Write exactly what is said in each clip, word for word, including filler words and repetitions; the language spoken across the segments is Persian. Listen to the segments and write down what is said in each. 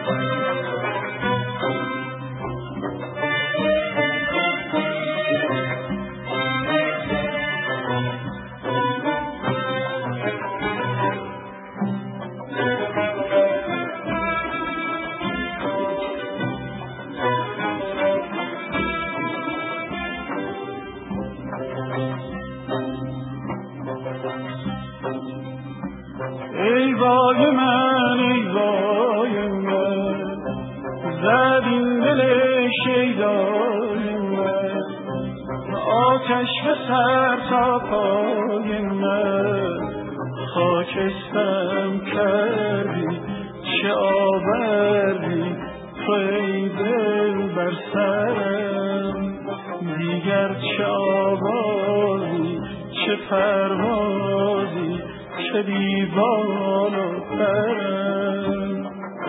ای وای من ای وای من زد این دل شیدای من آتش به سر تا پای من خاکسترم کردی چه آوردی تو ای دل بر سرم دیگر چه آوازی چه پروازی چه دیوان و ترم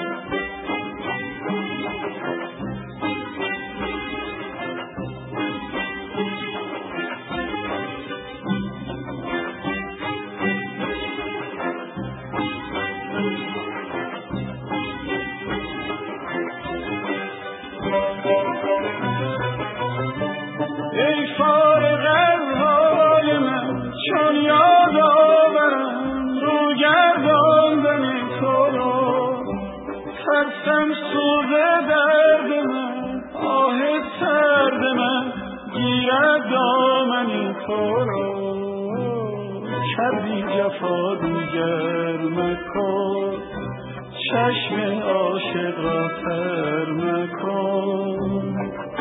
ای فارغ های من چون یاد آورم رو گرداندن تو را ترسم سوز درد من آه سرد من گیرد دامن تو را کردی جفا دیگر مکن چشم عاشق را تر مکن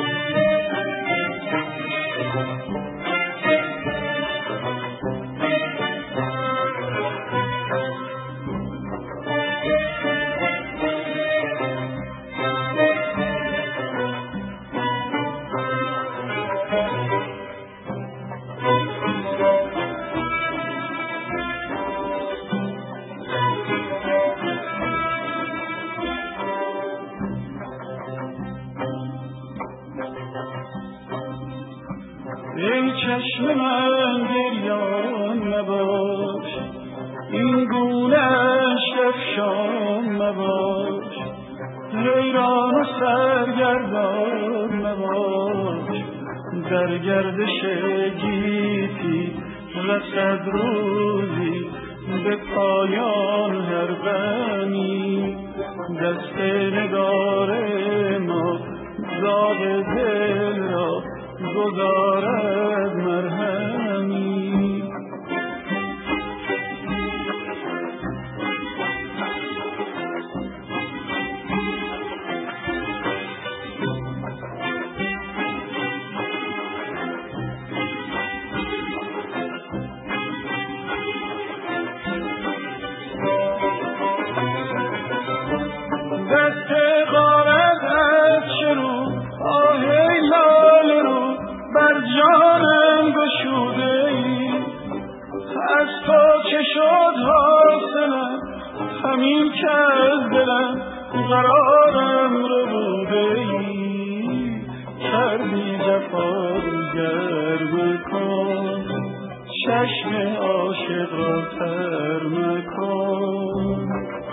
ای چشم من گریان نباش این گونه اشک افشان نباش حیران و سرگردان نباش در گردش گیتی رسد روزی به پایان هر غمی دست نگار ما زاد دل را گذارد مرهمی دست غارت از شروع آه لال رو بر جانم گشوده ای از تو چه شد حاصلم همین که از دلم قرارم رو بوده ای کردی جفا دیگر مکن چشم عاشق را تر مکن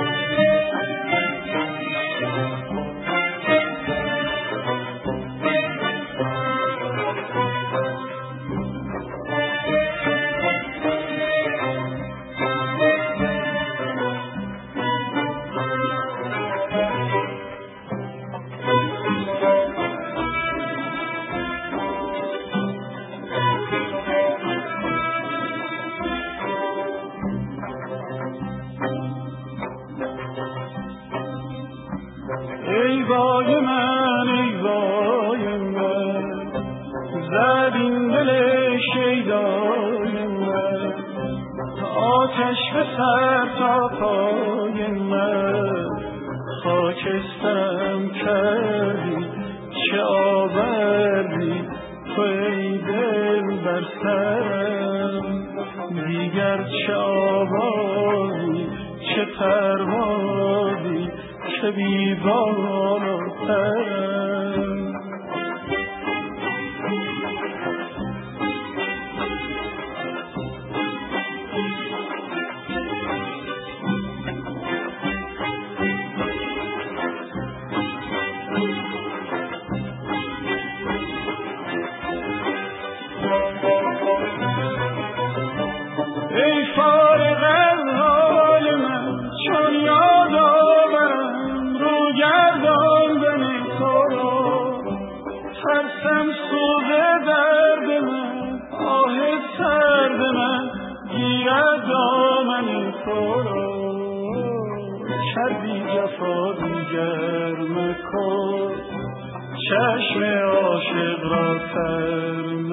ای وای من ای وای من زد این دل شیدای من آتش به سر تا پای من خاکسترم کردی چه آوردی تو ای دل بر سرم دیگر چه آوازی چه پروازی چه بیوان و ترم درد من گیرد دامن تو را، کردی جفا دیگر مکن، چشم عاشق را تر